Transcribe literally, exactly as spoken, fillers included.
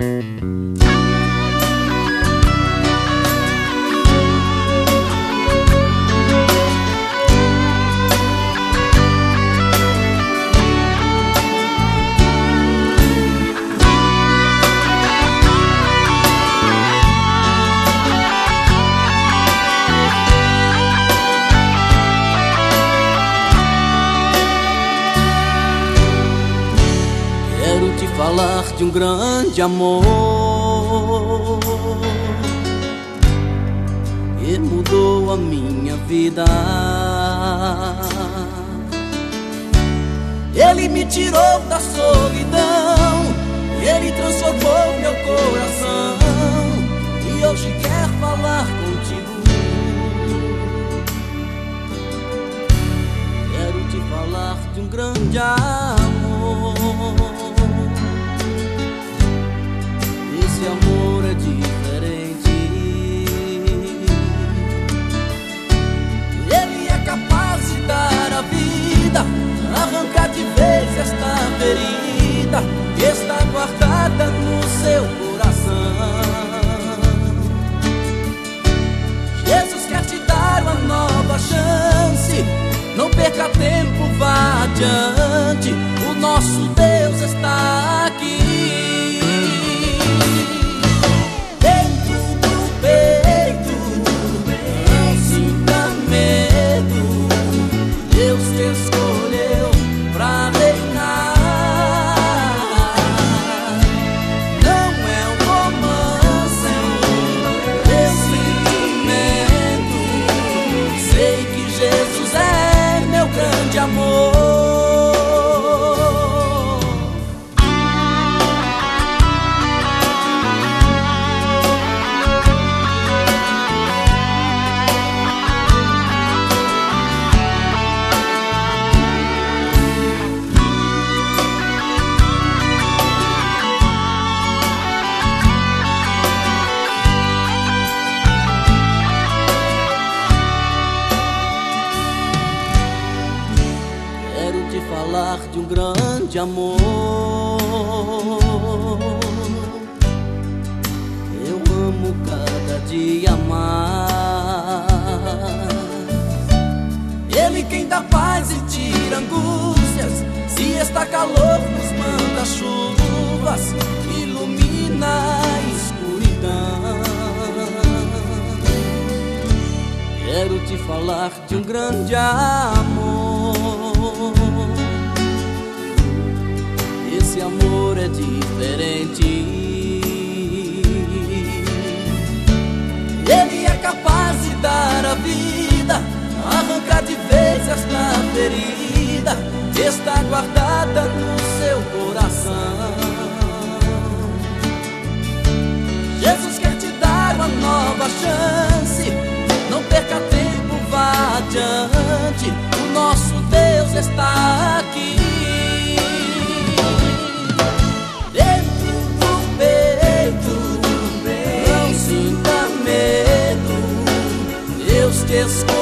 Falar de um grande amor que mudou a minha vida. Ele me tirou da solidão, ele transformou meu coração, e hoje quer falar contigo. Quero te falar de um grande amor. Esse amor é diferente. Ele é capaz de dar a vida, arrancar de vez esta ferida que está guardada no seu coração. Jesus quer te dar uma nova chance. Não perca tempo, vá adiante. O nosso Deus está aqui. Escolheu pra reinar. Não é um romance, é um sentimento. Sei que Jesus é meu grande amor. Falar de um grande amor. Eu amo cada dia mais. Ele quem dá paz e tira angústias. Se está calor, nos manda chuvas, ilumina a escuridão. Quero te falar de um grande amor. Esse amor é diferente. Ele é capaz de dar a vida, arrancar de vez esta ferida que está guardada no seu coração. Jesus quer te dar uma nova chance. Não perca tempo, vá adiante. O nosso Deus está aqui. Escolha